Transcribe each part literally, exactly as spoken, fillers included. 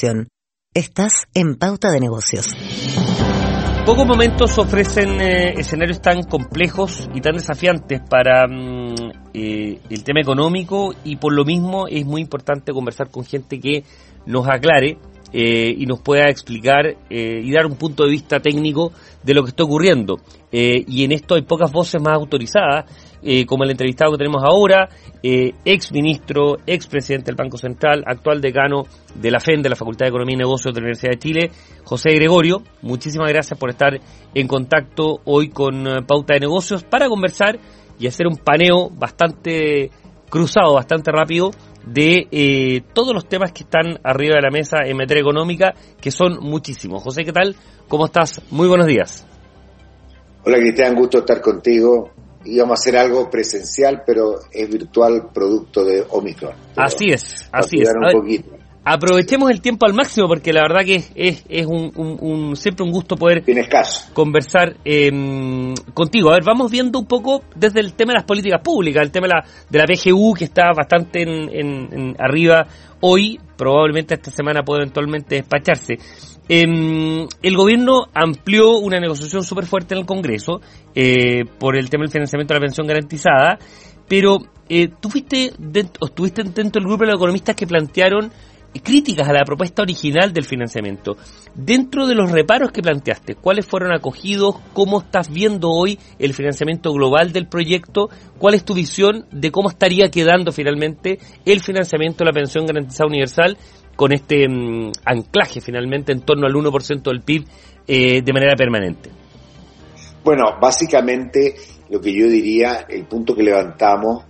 información. Estás en Pauta de Negocios. Pocos momentos ofrecen eh, escenarios tan complejos y tan desafiantes para mm, eh, el tema económico, y por lo mismo es muy importante conversar con gente que nos aclare eh, y nos pueda explicar eh, y dar un punto de vista técnico de lo que está ocurriendo. Eh, y en esto hay pocas voces más autorizadas, eh, como el entrevistado que tenemos ahora, eh, ex ministro, ex presidente del Banco Central, actual decano de la F E N, de la Facultad de Economía y Negocios de la Universidad de Chile, José Gregorio. Muchísimas gracias por estar en contacto hoy con uh, Pauta de Negocios para conversar y hacer un paneo bastante cruzado, bastante rápido de eh, todos los temas que están arriba de la mesa en materia económica, que son muchísimos. José, ¿qué tal? ¿Cómo estás? Muy buenos días. Hola, Cristian, gusto estar contigo. Íbamos a hacer algo presencial, pero es virtual, producto de Omicron. Así es, así es. Un poquito. Aprovechemos el tiempo al máximo, porque la verdad que es es, es un, un, un siempre un gusto poder conversar eh, contigo. A ver, vamos viendo un poco desde el tema de las políticas públicas, el tema de la, de la P G U, que está bastante en, en, en arriba hoy, probablemente esta semana puede eventualmente despacharse. Eh, el gobierno amplió una negociación súper fuerte en el Congreso eh, por el tema del financiamiento de la pensión garantizada, pero eh, tú fuiste dentro, o estuviste dentro del grupo de los economistas que plantearon críticas a la propuesta original del financiamiento. Dentro de los reparos que planteaste, ¿cuáles fueron acogidos? ¿Cómo estás viendo hoy el financiamiento global del proyecto? ¿Cuál es tu visión de cómo estaría quedando finalmente el financiamiento de la pensión garantizada universal con este um, anclaje finalmente en torno al uno por ciento del P I B eh, de manera permanente? Bueno, básicamente lo que yo diría, el punto que levantamos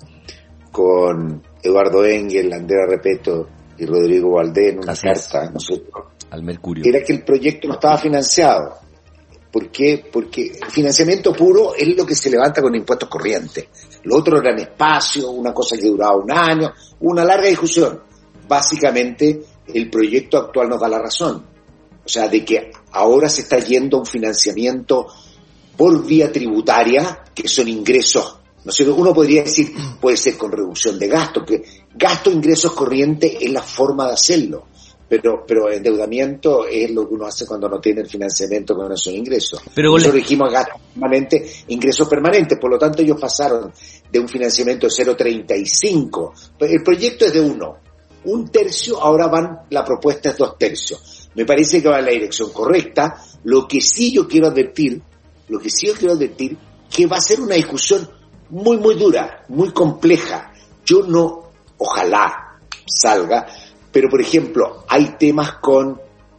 con Eduardo Engel, Andrea Repeto y Rodrigo Valdés en una Así carta, nosotros, al Mercurio, era que el proyecto no estaba financiado. ¿Por qué? Porque el financiamiento puro es lo que se levanta con impuestos corrientes. Lo otro eran espacios, una cosa que duraba un año, una larga discusión. Básicamente, el proyecto actual nos da la razón. O sea, de que ahora se está yendo a un financiamiento por vía tributaria, que son ingresos. ¿No sé? Uno podría decir, puede ser con reducción de gastos, que gasto, ingresos corrientes es la forma de hacerlo, pero pero endeudamiento es lo que uno hace cuando no tiene el financiamiento con esos ingresos. Pero nosotros le... dijimos gasto permanente, ingresos permanentes, por lo tanto ellos pasaron de un financiamiento de cero coma treinta y cinco, el proyecto es de uno, un tercio, ahora van, la propuesta es dos tercios. Me parece que va en la dirección correcta. Lo que sí yo quiero advertir, lo que sí yo quiero advertir, que va a ser una discusión muy, muy dura, muy compleja. Yo no, ojalá salga, pero por ejemplo, hay temas con,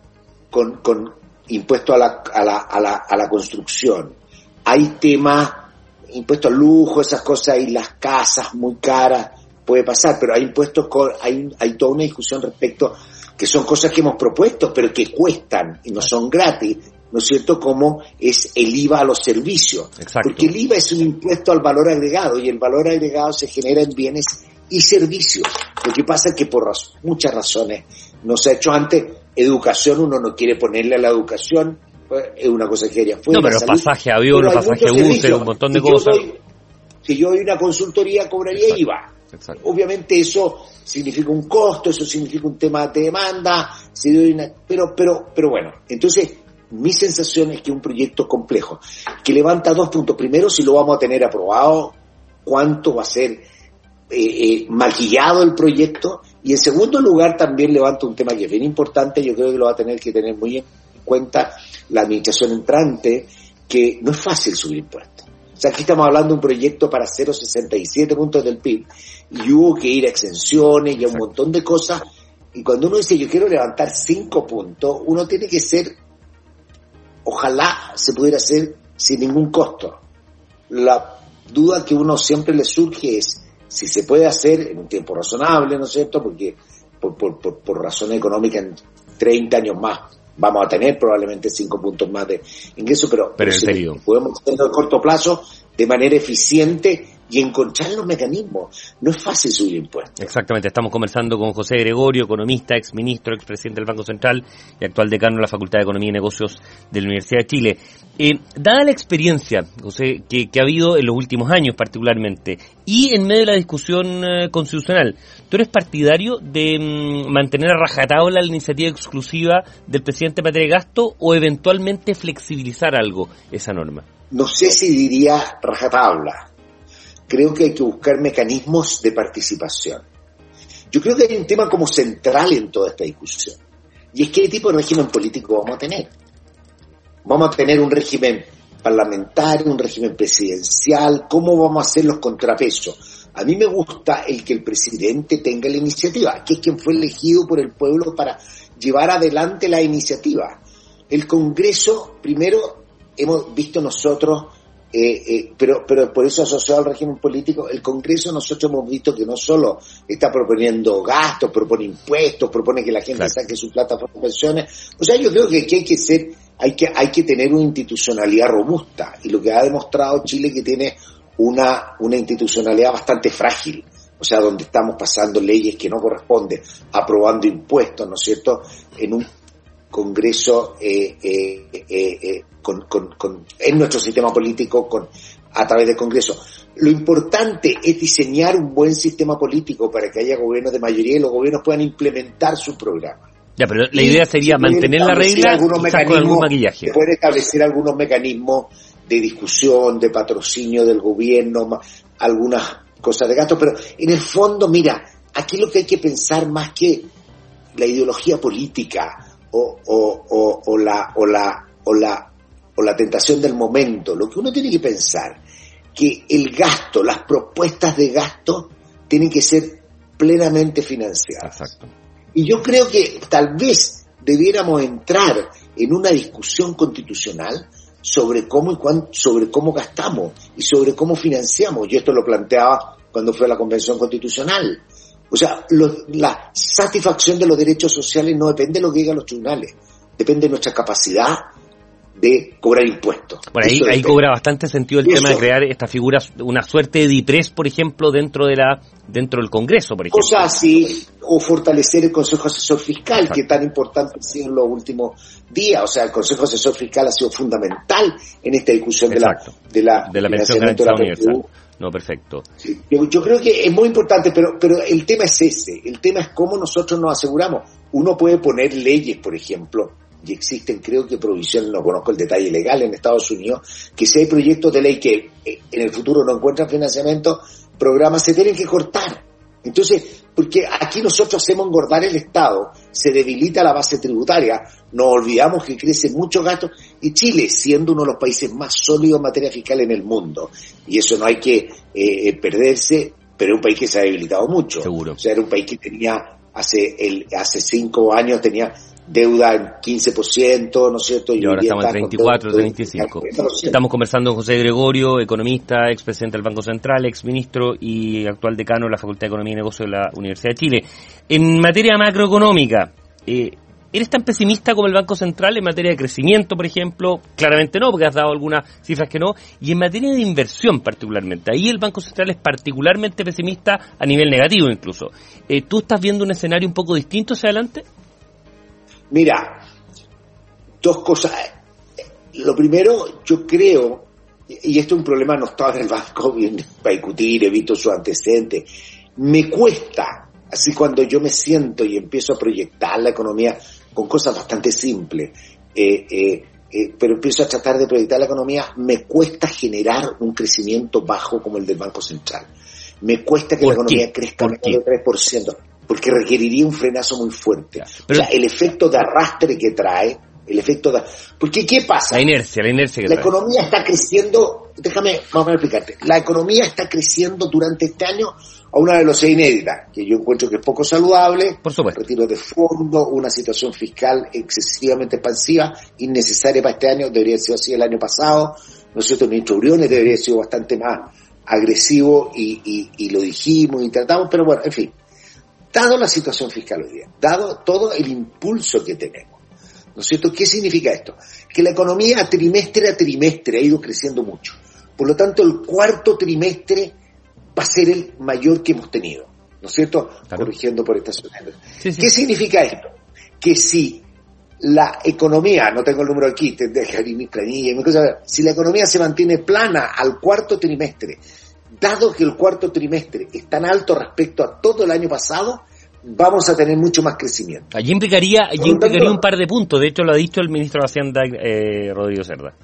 con, con impuesto a la, a la, a la, a la construcción, hay temas, impuesto al lujo, esas cosas, y las casas muy caras, puede pasar, pero hay impuestos con, hay, hay toda una discusión respecto, que son cosas que hemos propuesto, pero que cuestan y no son gratis, ¿no es cierto?, como es el I V A a los servicios. Exacto. Porque el I V A es un impuesto al valor agregado, y el valor agregado se genera en bienes y servicios. Lo que pasa es que por raz- muchas razones no se ha hecho antes. Educación, uno no quiere ponerle a la educación, pues, es una cosa que haría fuera. No, pero salud, pasaje a avión, pasaje a bus, un montón de si cosas. Yo doy, si yo doy una consultoría, cobraría Exacto. I V A. Exacto. Obviamente eso significa un costo, eso significa un tema de demanda, si doy una, pero, pero, pero bueno, entonces mi sensación es que un proyecto complejo, que levanta dos puntos. Primero, si lo vamos a tener aprobado, cuánto va a ser eh, eh, maquillado el proyecto, y en segundo lugar también levanta un tema que es bien importante, yo creo que lo va a tener que tener muy en cuenta la administración entrante, que no es fácil subir impuestos. O sea, aquí estamos hablando de un proyecto para cero coma sesenta y siete puntos del P I B, y hubo que ir a exenciones y a un montón de cosas, y cuando uno dice yo quiero levantar cinco puntos, uno tiene que ser, ojalá se pudiera hacer sin ningún costo. La duda que uno siempre le surge es si se puede hacer en un tiempo razonable, ¿no es cierto? Porque por, por, por, por razones económicas en treinta años más vamos a tener probablemente cinco puntos más de ingreso, pero, pero si podemos hacerlo a corto plazo de manera eficiente y encontrar los mecanismos. No es fácil subir impuestos. Exactamente, estamos conversando con José Gregorio, economista, exministro, expresidente del Banco Central y actual decano de la Facultad de Economía y Negocios de la Universidad de Chile. Eh, dada la experiencia, José, que, que ha habido en los últimos años particularmente, y en medio de la discusión eh, constitucional, ¿tú eres partidario de mm, mantener a rajatabla la iniciativa exclusiva del presidente en materia de gasto o eventualmente flexibilizar algo esa norma? No sé si diría rajatabla. Creo que hay que buscar mecanismos de participación. Yo creo que hay un tema como central en toda esta discusión, y es qué tipo de régimen político vamos a tener. Vamos a tener un régimen parlamentario, un régimen presidencial, ¿cómo vamos a hacer los contrapesos? A mí me gusta el que el presidente tenga la iniciativa, que es quien fue elegido por el pueblo para llevar adelante la iniciativa. El Congreso, primero, hemos visto nosotros, eh, eh, pero, pero por eso asociado al régimen político, el Congreso nosotros hemos visto que no solo está proponiendo gastos, propone impuestos, propone que la gente claro. saque su plata por pensiones. O sea, yo creo que aquí hay que ser, hay que, hay que tener una institucionalidad robusta, y lo que ha demostrado Chile que tiene una, una institucionalidad bastante frágil. O sea, donde estamos pasando leyes que no corresponden, aprobando impuestos, ¿no es cierto?, en un Congreso eh, eh, eh, eh, con, con, con, en nuestro sistema político con, a través del Congreso. Lo importante es diseñar un buen sistema político para que haya gobiernos de mayoría y los gobiernos puedan implementar su programa. Ya, pero la idea sería mantener la regla y sacar algún maquillaje. Pueden establecer algunos mecanismos de discusión, de patrocinio del gobierno, algunas cosas de gasto, pero en el fondo, mira, aquí lo que hay que pensar más que la ideología política o, o, o, o la o la o la o la tentación del momento, lo que uno tiene que pensar que el gasto, las propuestas de gasto tienen que ser plenamente financiadas. Exacto. Y yo creo que tal vez debiéramos entrar en una discusión constitucional sobre cómo y cuán, sobre cómo gastamos y sobre cómo financiamos. Yo esto lo planteaba cuando fue a la Convención Constitucional. O sea, lo, la satisfacción de los derechos sociales no depende de lo que digan los tribunales, depende de nuestra capacidad de cobrar impuestos. Bueno, ahí, ahí cobra bastante sentido el y tema eso, de crear esta figura, una suerte de DIPRES, por ejemplo, dentro de la dentro del Congreso, por ejemplo. Cosas así, o fortalecer el Consejo Asesor Fiscal, exacto, que tan importante ha sido en los últimos días. O sea, el Consejo Asesor Fiscal ha sido fundamental en esta discusión de la, de la, de la pensión garantizada universal. No, perfecto. Sí, yo, yo creo que es muy importante, pero, pero el tema es ese. El tema es cómo nosotros nos aseguramos. Uno puede poner leyes, por ejemplo, y existen, creo que provisiones, no conozco el detalle legal en Estados Unidos, que si hay proyectos de ley que eh, en el futuro no encuentran financiamiento, programas se tienen que cortar. Entonces, porque aquí nosotros hacemos engordar el Estado, se debilita la base tributaria, nos olvidamos que crecen muchos gastos, y Chile, siendo uno de los países más sólidos en materia fiscal en el mundo, y eso no hay que eh, perderse, pero es un país que se ha debilitado mucho. Seguro. O sea, era un país que tenía, hace el hace cinco años tenía deuda en quince por ciento, ¿no es cierto? Y, y ahora estamos en treinta y cuatro, treinta y cinco. Estamos conversando con José Gregorio, economista, expresidente del Banco Central, exministro y actual decano de la Facultad de Economía y Negocios de la Universidad de Chile. En materia macroeconómica, eh, ¿eres tan pesimista como el Banco Central en materia de crecimiento, por ejemplo? Claramente no, porque has dado algunas cifras que no. Y en materia de inversión particularmente, ahí el Banco Central es particularmente pesimista a nivel negativo incluso. Eh, ¿Tú estás viendo un escenario un poco distinto hacia adelante? Mira, dos cosas. Lo primero, yo creo, y esto es un problema, no estaba en el banco bien para discutir, he visto sus antecedentes, me cuesta, así cuando yo me siento y empiezo a proyectar la economía con cosas bastante simples, eh, eh, eh, pero empiezo a tratar de proyectar la economía, me cuesta generar un crecimiento bajo como el del Banco Central. Me cuesta que la economía crezca menos del tres por ciento. Porque requeriría un frenazo muy fuerte. Pero, o sea, el efecto de arrastre que trae, el efecto de... Porque, ¿qué pasa? La inercia, la inercia que La trae. economía está creciendo, déjame, vamos a explicarte, la economía está creciendo durante este año a una velocidad inédita, que yo encuentro que es poco saludable. Por supuesto. Retiro de fondo, una situación fiscal excesivamente expansiva, innecesaria para este año, debería haber sido así el año pasado, ¿no es cierto? El ministro Briones debería haber sido bastante más agresivo y, y, y lo dijimos y tratamos, pero bueno, en fin. Dado la situación fiscal hoy día, dado todo el impulso que tenemos, ¿no es cierto? ¿Qué significa esto? Que la economía trimestre a trimestre ha ido creciendo mucho. Por lo tanto, el cuarto trimestre va a ser el mayor que hemos tenido, ¿no es cierto? Claro. Corrigiendo por estaciones. Sí, sí. ¿Qué significa esto? Que si la economía, no tengo el número aquí, te dejaré mi planilla, mi cosa, si la economía se mantiene plana al cuarto trimestre, dado que el cuarto trimestre es tan alto respecto a todo el año pasado, vamos a tener mucho más crecimiento. Allí implicaría, allí implicaría un par de puntos, de hecho lo ha dicho el ministro de Hacienda, eh, Rodrigo Cerda.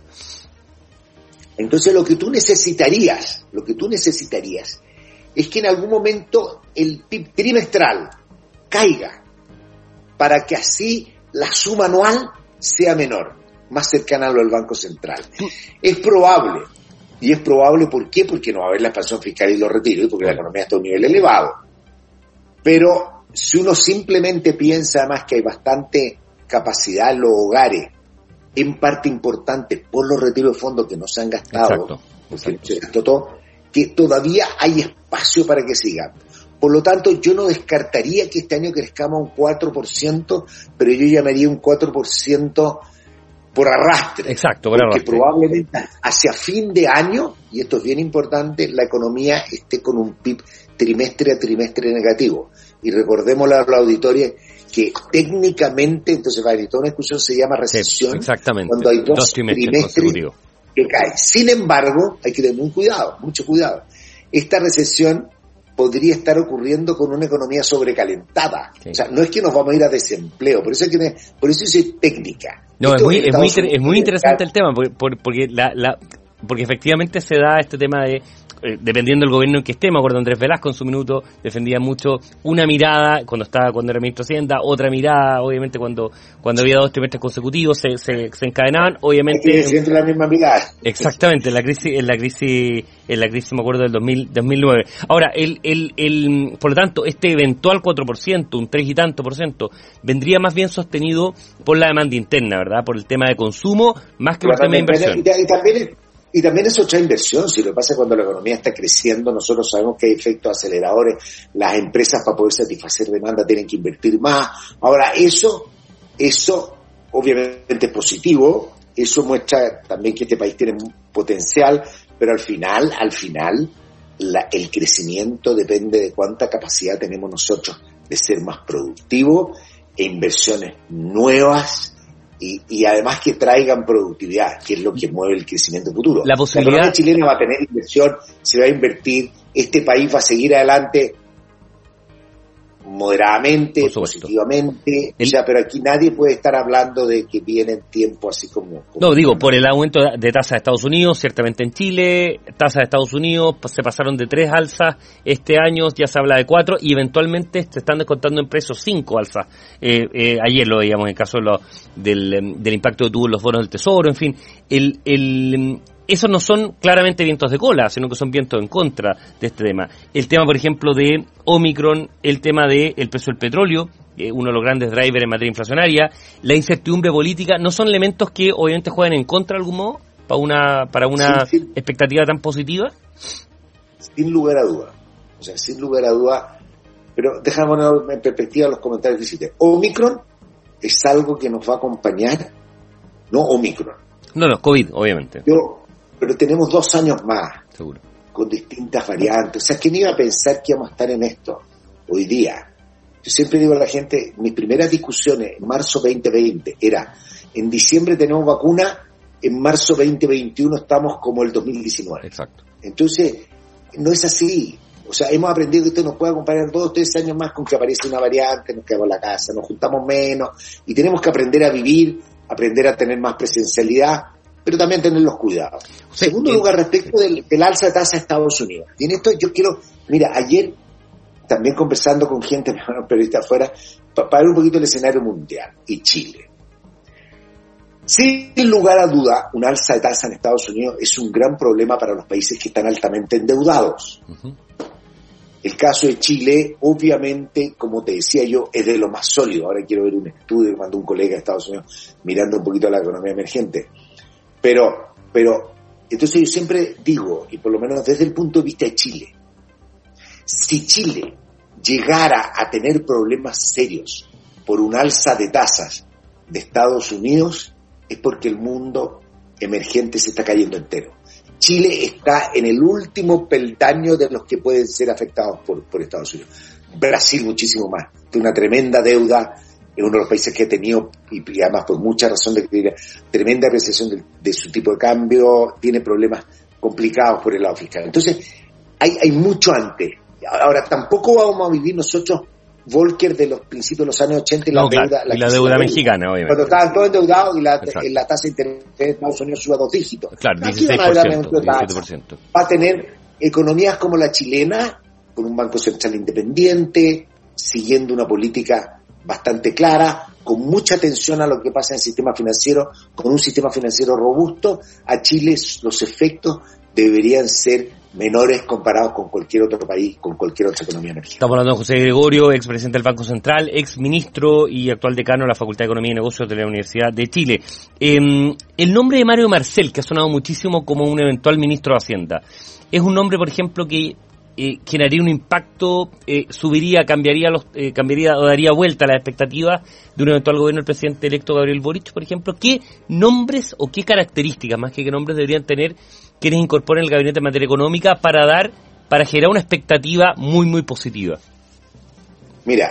Entonces lo que tú necesitarías, lo que tú necesitarías es que en algún momento el P I B trimestral caiga para que así la suma anual sea menor, más cercana a lo del Banco Central. Es probable, y es probable, ¿por qué? Porque no va a haber la expansión fiscal y los retiros, porque la economía está a un nivel elevado. Pero si uno simplemente piensa además que hay bastante capacidad en los hogares, en parte importante por los retiros de fondos que no se han gastado, exacto, porque exacto. se gastó todo, que todavía hay espacio para que siga. Por lo tanto, yo no descartaría que este año crezcamos un cuatro por ciento, pero yo llamaría un cuatro por ciento por arrastre. Exacto, por porque arrastre. Probablemente hacia fin de año, y esto es bien importante, la economía esté con un P I B trimestre a trimestre negativo. Y recordémosle a la auditoría que técnicamente, entonces va a toda una discusión, se llama recesión, sí, exactamente. Cuando hay dos, dos trimestres, trimestres que caen. Sin embargo, hay que tener muy cuidado, mucho cuidado. Esta recesión podría estar ocurriendo con una economía sobrecalentada. Sí. O sea, no es que nos vamos a ir a desempleo, por eso es que por eso es técnica. No, es muy, es muy, es muy interesante el tema, porque, porque la, la porque efectivamente se da este tema de Eh, dependiendo del gobierno en que esté. Me acuerdo Andrés Velasco en su minuto defendía mucho una mirada cuando estaba cuando era ministro de Hacienda, otra mirada obviamente cuando cuando había dos trimestres consecutivos se se, se encadenaban, obviamente siempre la misma mirada. Exactamente, en la crisis en la crisis en la crisis me acuerdo del dos mil, dos mil nueve. Ahora, el el el por lo tanto, este eventual cuatro por ciento, un tres y tanto por ciento, vendría más bien sostenido por la demanda interna, ¿verdad? Por el tema de consumo, más que por el tema de inversión. Y, y también Y también es otra inversión. Si lo que pasa es cuando la economía está creciendo, nosotros sabemos que hay efectos aceleradores, las empresas para poder satisfacer demanda tienen que invertir más. Ahora, eso, eso obviamente es positivo, eso muestra también que este país tiene un potencial, pero al final, al final, la, el crecimiento depende de cuánta capacidad tenemos nosotros de ser más productivos e inversiones nuevas, Y, y además que traigan productividad, que es lo que mueve el crecimiento futuro. La posibilidad... La economía chilena va a tener inversión, se va a invertir, este país va a seguir adelante moderadamente, positivamente, el... o sea, pero aquí nadie puede estar hablando de que viene el tiempo así como... como no, digo, por el aumento de tasas de Estados Unidos, ciertamente en Chile, tasas de Estados Unidos se pasaron de tres alzas este año, ya se habla de cuatro, y eventualmente se están descontando en precios cinco alzas. Eh, eh, ayer lo veíamos en el caso de lo, del, del impacto que tuvo los bonos del Tesoro, en fin, el... el esos no son claramente vientos de cola, sino que son vientos en contra de este tema. El tema, por ejemplo, de Omicron, el tema del de precio del petróleo, eh, uno de los grandes drivers en materia inflacionaria, la incertidumbre política, ¿no son elementos que obviamente juegan en contra de algún modo para una para una sí, sí. expectativa tan positiva? Sin lugar a duda. O sea, sin lugar a duda. Pero déjame poner en perspectiva los comentarios que hiciste. Omicron es algo que nos va a acompañar, no Omicron. No, no, COVID, obviamente. Yo, pero tenemos dos años más. Seguro. Con distintas variantes. O sea, ¿quién iba a pensar que íbamos a estar en esto hoy día? Yo siempre digo a la gente, mis primeras discusiones en marzo veinte veinte era, en diciembre tenemos vacuna, en marzo veinte veintiuno estamos como el dos mil diecinueve. Exacto. Entonces, no es así. O sea, hemos aprendido que esto nos puede acompañar dos o tres años más con que aparece una variante, nos quedamos en la casa, nos juntamos menos, y tenemos que aprender a vivir, aprender a tener más presencialidad, pero también tener los cuidados. Sí, Segundo sí, lugar, respecto sí. del, del alza de tasa de Estados Unidos. Y en esto yo quiero, mira, ayer también conversando con gente, periodistas afuera, para pa ver un poquito el escenario mundial y Chile. Sin lugar a duda, un alza de tasa en Estados Unidos es un gran problema para los países que están altamente endeudados. Uh-huh. El caso de Chile, obviamente, como te decía yo, es de lo más sólido. Ahora quiero ver un estudio que mandó un colega de Estados Unidos mirando un poquito a la economía emergente. Pero, pero, entonces yo siempre digo, y por lo menos desde el punto de vista de Chile, si Chile llegara a tener problemas serios por un alza de tasas de Estados Unidos, es porque el mundo emergente se está cayendo entero. Chile está en el último peldaño de los que pueden ser afectados por, por Estados Unidos. Brasil muchísimo más, tiene una tremenda deuda, es uno de los países que ha tenido, y, y además por mucha razón de que tremenda apreciación de, de su tipo de cambio, tiene problemas complicados por el lado fiscal. Entonces, hay, hay mucho antes. Ahora, tampoco vamos a vivir nosotros Volcker de los principios de los años ochenta y la no, deuda, claro, la, y la deuda mexicana, obviamente. Cuando estaban todos endeudados y la, la tasa de interés de Estados Unidos suba a dos dígitos. Claro, dieciséis por ciento, diecisiete por ciento. Va a tener economías como la chilena, con un banco central independiente, siguiendo una política bastante clara, con mucha atención a lo que pasa en el sistema financiero, con un sistema financiero robusto. A Chile los efectos deberían ser menores comparados con cualquier otro país, con cualquier otra economía emergente. Estamos hablando de José Gregorio, ex presidente del Banco Central, ex ministro y actual decano de la Facultad de Economía y Negocios de la Universidad de Chile. Eh, el nombre de Mario Marcel, que ha sonado muchísimo como un eventual ministro de Hacienda, es un nombre, por ejemplo, que eh, generaría un impacto, eh, subiría, cambiaría los, eh, cambiaría o daría vuelta a las expectativas de un eventual gobierno del presidente electo Gabriel Boric, por ejemplo. ¿Qué nombres o qué características, más que qué nombres, deberían tener quienes incorporen el gabinete en materia económica para dar, para generar una expectativa muy, muy positiva? Mira,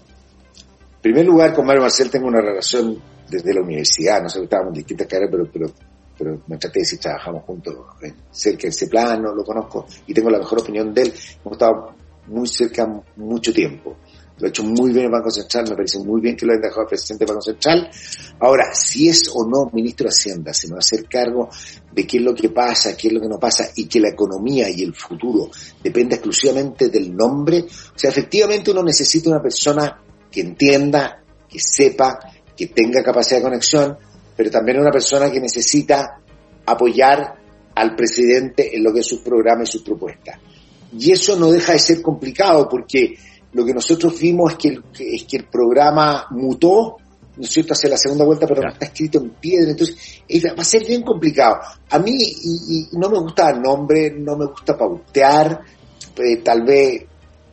en primer lugar, con Mario Marcel tengo una relación desde la universidad, no sé, estábamos en distintas carreras, pero, pero, pero nuestra tesis trabajamos juntos cerca de ese plano, lo conozco y tengo la mejor opinión de él. Hemos estado muy cerca mucho tiempo. Lo ha hecho muy bien el Banco Central, me parece muy bien que lo hayan dejado al presidente del Banco Central. Ahora, si es o no ministro de Hacienda, se me va a hacer cargo de qué es lo que pasa, qué es lo que no pasa, y que la economía y el futuro depende exclusivamente del nombre. O sea, efectivamente uno necesita una persona que entienda, que sepa, que tenga capacidad de conexión, pero también una persona que necesita apoyar al presidente en lo que es sus programas y sus propuestas. Y eso no deja de ser complicado, porque lo que nosotros vimos es que el, es que el programa mutó, ¿no es cierto?, hacia la segunda vuelta, pero claro, no está escrito en piedra, entonces es, va a ser bien complicado. A mí y, y no me gusta el nombre, no me gusta pautear, eh, tal vez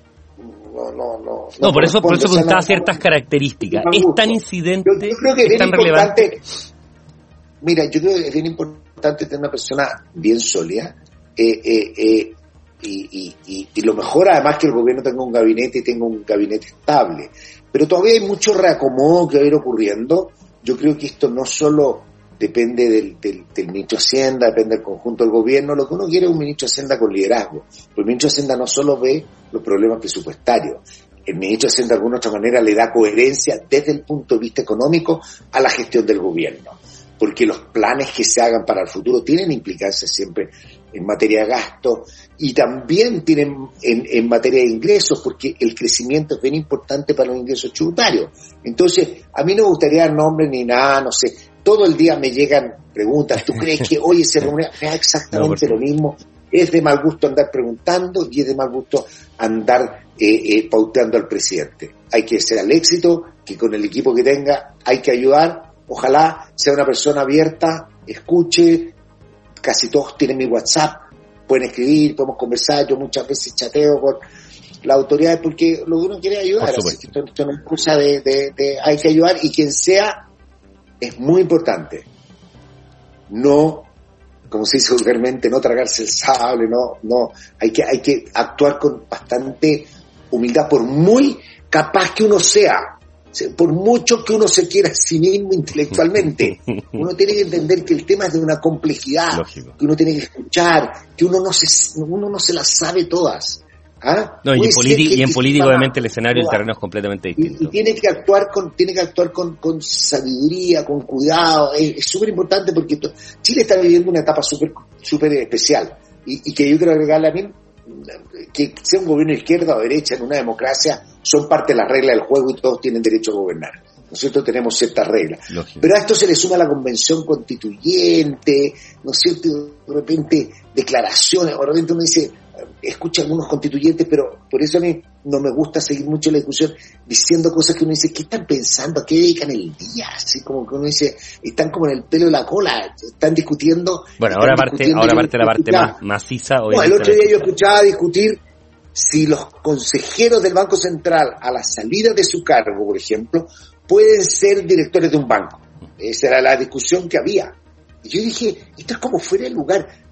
no no no. No, no por eso por eso preguntaba ciertas características. Es tan incidente, yo, yo creo que es, es tan relevante. Mira, yo creo que es bien importante tener una persona bien sólida, eh, eh, eh, Y, y, y, y lo mejor además que el gobierno tenga un gabinete y tenga un gabinete estable, pero todavía hay mucho reacomodo que va a ir ocurriendo. Yo creo que esto no solo depende del, del, del ministro de Hacienda, depende del conjunto del gobierno. Lo que uno quiere es un ministro de Hacienda con liderazgo, porque el ministro de Hacienda no solo ve los problemas presupuestarios, el ministro de Hacienda de alguna otra manera le da coherencia desde el punto de vista económico a la gestión del gobierno, porque los planes que se hagan para el futuro tienen implicancias siempre en materia de gasto y también tienen en, en materia de ingresos, porque el crecimiento es bien importante para los ingresos tributarios. Entonces, a mí no me gustaría dar nombre ni nada, no sé, todo el día me llegan preguntas, ¿tú crees que hoy se reúne? Es exactamente no, lo mismo. Es de mal gusto andar preguntando y es de mal gusto andar eh, eh, pauteando al presidente. Hay que ser al éxito, que con el equipo que tenga hay que ayudar. Ojalá sea una persona abierta, escuche. Casi todos tienen mi WhatsApp, pueden escribir, podemos conversar. Yo muchas veces chateo con las autoridades porque lo que uno quiere es ayudar. Así que esto, esto no es cosa de, de, de hay que ayudar, y quien sea es muy importante. No, como se dice vulgarmente, no tragarse el sable, no, no, hay que, hay que actuar con bastante humildad, por muy capaz que uno sea. Por mucho que uno se quiera a sí mismo intelectualmente, uno tiene que entender que el tema es de una complejidad. Lógico. Que uno tiene que escuchar, que uno no se, uno no se las sabe todas. ¿Ah? No, y en, politi- y en político obviamente el escenario, el terreno es completamente distinto. Y, y tiene que actuar con, tiene que actuar con, con sabiduría, con cuidado. Es súper importante porque to- Chile está viviendo una etapa súper súper especial y, y que yo quiero agregarle a mí, que sea un gobierno de izquierda o derecha en una democracia son parte de las reglas del juego y todos tienen derecho a gobernar. Nosotros tenemos ciertas reglas. Lógico. Pero a esto se le suma la convención constituyente, ¿no es cierto? De repente declaraciones, o de repente uno dice, escucha algunos constituyentes, pero por eso a mí no me gusta seguir mucho la discusión diciendo cosas que uno dice, ¿qué están pensando? ¿A qué dedican el día? Así como que uno dice, están como en el pelo de la cola, están discutiendo. Bueno, están ahora parte, ahora parte la parte más maciza. No, el otro día yo escuchaba discutir si los consejeros del Banco Central a la salida de su cargo, por ejemplo, pueden ser directores de un banco. Esa era la discusión que había. Y yo dije, esto es como fuera de lugar.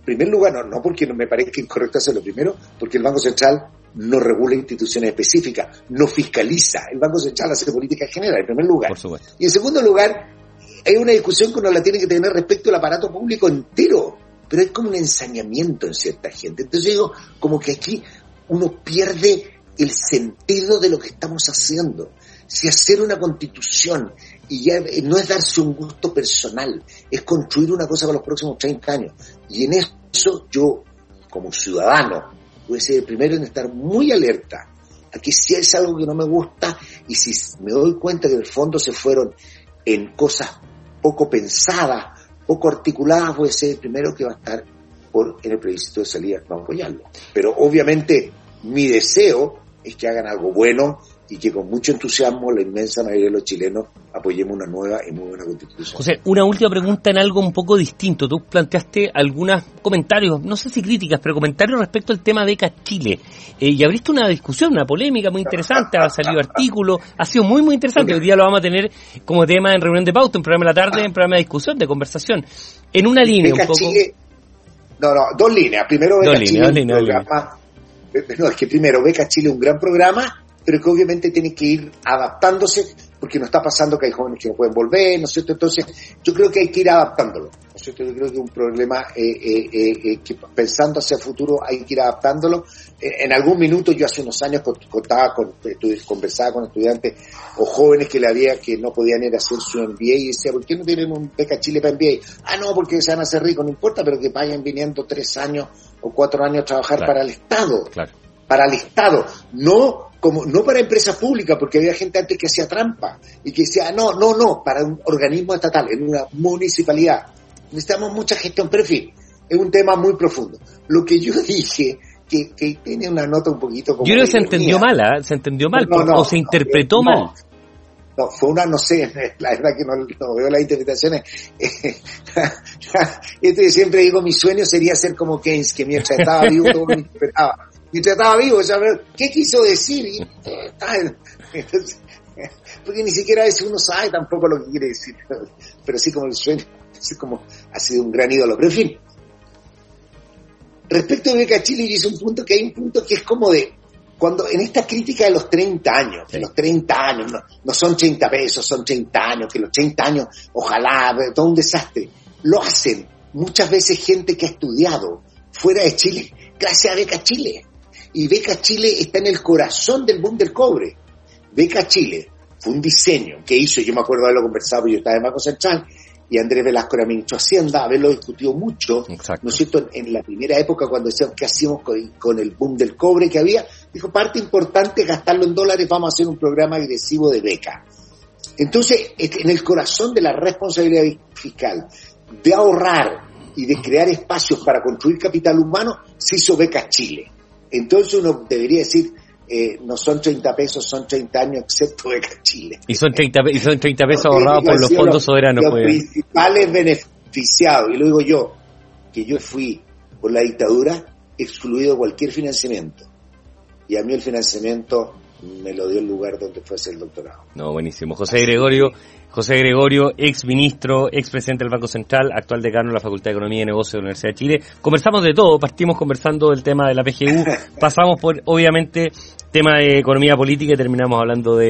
primer lugar, no, no porque no me parezca incorrecto hacerlo primero, porque el Banco Central no regula instituciones específicas, no fiscaliza. El Banco Central hace política general, en primer lugar. Por supuesto. Y en segundo lugar, hay una discusión que uno la tiene que tener respecto al aparato público entero, pero es como un ensañamiento en cierta gente. Entonces yo digo, como que aquí uno pierde el sentido de lo que estamos haciendo. Si hacer una constitución y ya no es darse un gusto personal, es construir una cosa para los próximos treinta años. Y en eso yo, como ciudadano, voy a ser el primero en estar muy alerta a que si es algo que no me gusta y si me doy cuenta que en el fondo se fueron en cosas poco pensadas, poco articuladas, voy a ser el primero que va a estar por en el plebiscito de salida, no apoyarlo. Pero obviamente mi deseo es que hagan algo bueno y que con mucho entusiasmo la inmensa mayoría de los chilenos apoyemos una nueva y muy buena constitución. José, una última pregunta en algo un poco distinto. Tú planteaste algunos comentarios, no sé si críticas, pero comentarios respecto al tema Beca Chile. Eh, y abriste una discusión, una polémica muy interesante, ha salido artículos, ha sido muy, muy interesante. Hoy día lo vamos a tener como tema en reunión de pauta, en programa de la tarde, en programa de discusión, de conversación. En una línea Beca un poco... Chile, no, no, dos líneas. Primero Beca dos Chile, líneas, un líneas, programa... Líneas. No, es que primero Beca Chile es un gran programa, pero que obviamente tiene que ir adaptándose, porque no está pasando que hay jóvenes que no pueden volver, ¿no es cierto? Entonces, yo creo que hay que ir adaptándolo, ¿no es cierto? Yo creo que es un problema eh, eh, eh, que pensando hacia el futuro hay que ir adaptándolo. Eh, en algún minuto, yo hace unos años contaba, con, conversaba con estudiantes o jóvenes que le había, que no podían ir a hacer su M B A y decía, ¿por qué no tienen un Beca Chile para M B A? Ah, no, porque se van a hacer ricos, no importa, pero que vayan viniendo tres años o cuatro años a trabajar claro. para el Estado. Claro. Para el Estado, no como no para empresas públicas, porque había gente antes que hacía trampa y que decía, no, no, no, para un organismo estatal, en una municipalidad. Necesitamos mucha gestión, pero en fin, es un tema muy profundo. Lo que yo dije, que, que tiene una nota un poquito como... Yo creo que se entendió mal, ¿eh? Se entendió mal, no, no, o se no, interpretó no, mal. No, fue una, no sé, la verdad que no, no veo las interpretaciones. Este siempre digo, mi sueño sería ser como Keynes, que mientras estaba vivo todo lo interpretaba. Mientras estaba vivo, ya ver qué quiso decir. Y, entonces, porque ni siquiera a veces uno sabe tampoco lo que quiere decir. Pero, pero sí como el sueño, así como ha sido un gran ídolo. Pero en fin, respecto de Beca Chile, yo hice un punto que hay un punto que es como de, cuando en esta crítica de los treinta años, sí. que los treinta años no, no son treinta pesos, son treinta años, que los treinta años, ojalá, todo un desastre, lo hacen muchas veces gente que ha estudiado fuera de Chile, gracias a Beca Chile. Y Beca Chile está en el corazón del boom del cobre. Beca Chile fue un diseño que hizo, yo me acuerdo de haberlo conversado, yo estaba en Banco Central, y Andrés Velasco era ministro de Hacienda, haberlo discutido mucho, exacto. ¿no es cierto? En, en la primera época, cuando decíamos qué hacíamos con, con el boom del cobre que había, dijo, parte importante es gastarlo en dólares, vamos a hacer un programa agresivo de beca. Entonces, en el corazón de la responsabilidad fiscal, de ahorrar y de crear espacios para construir capital humano, se hizo Beca Chile. Entonces uno debería decir, eh, no son treinta pesos, son treinta años, excepto Beca Chile. Y son treinta, y son treinta pesos ahorrados por los fondos los, soberanos. Los pues. principales beneficiados, y lo digo yo, que yo fui por la dictadura excluido de cualquier financiamiento. Y a mí el financiamiento me lo dio el lugar donde fue a hacer el doctorado. No, buenísimo. José Gregorio, José Gregorio, ex ministro, ex presidente del Banco Central, actual decano de la Facultad de Economía y Negocios de la Universidad de Chile. Conversamos de todo, partimos conversando del tema de la P G U, pasamos por, obviamente, tema de economía política y terminamos hablando de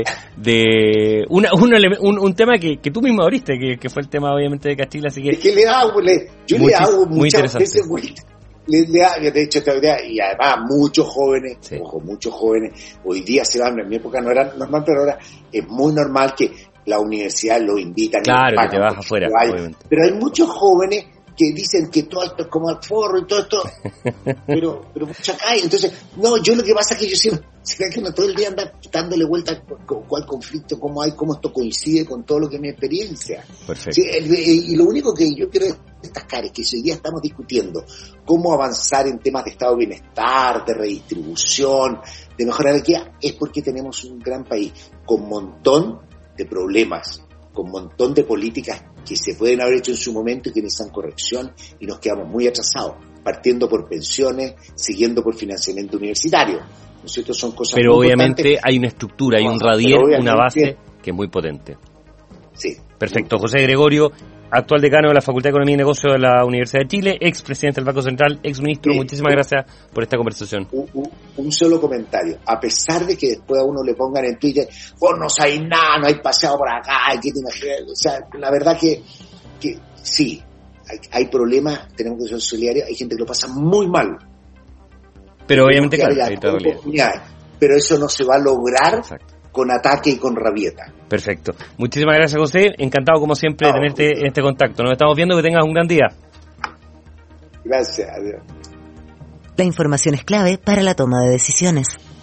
de una, un, un, un tema que, que tú mismo abriste, que, que fue el tema, obviamente, de Castilla, así que... Es que le hago, le, yo muy, le hago muy muchas veces vueltas. Le, le, de hecho, y además muchos jóvenes, sí. ojo, muchos jóvenes, hoy día se van, en mi época no era normal, pero ahora es muy normal que la universidad lo invitan. Claro, que te vas afuera, hay, pero hay muchos jóvenes que dicen que todo esto es como el forro y todo esto, pero pero mucha cae. Entonces, no, yo lo que pasa es que yo siempre, que no todo el día anda dándole vuelta con cuál conflicto, cómo hay, cómo esto coincide con todo lo que es mi experiencia. Perfecto. Sí, el, y lo único que yo quiero destacar es que hoy día estamos discutiendo cómo avanzar en temas de estado de bienestar, de redistribución, de mejorar la equidad, es porque tenemos un gran país con un montón de problemas, con un montón de políticas que se pueden haber hecho en su momento y que necesitan corrección, y nos quedamos muy atrasados, partiendo por pensiones, siguiendo por financiamiento universitario. ¿No es cierto? Son cosas pero muy obviamente importantes. Hay una estructura, hay un radier, una base que es muy potente. Sí. Perfecto. José Gregorio, actual decano de la Facultad de Economía y Negocios de la Universidad de Chile, ex presidente del Banco Central, ex ministro. Sí, muchísimas un, gracias por esta conversación. Un, un, un solo comentario. A pesar de que después a uno le pongan en Twitter, vos no sabés nada, no hay paseado por acá, ¿qué te imaginas? O sea, la verdad que, que sí, hay, hay problemas, tenemos que ser solidarios, hay gente que lo pasa muy mal. Pero obviamente, claro, hay oportunidades. Pero eso no se va a lograr. Exacto. Con ataque y con rabieta. Perfecto. Muchísimas gracias, José. Encantado, como siempre, de no, tenerte en este contacto. Nos estamos viendo. Que tengas un gran día. Gracias. Adiós. La información es clave para la toma de decisiones.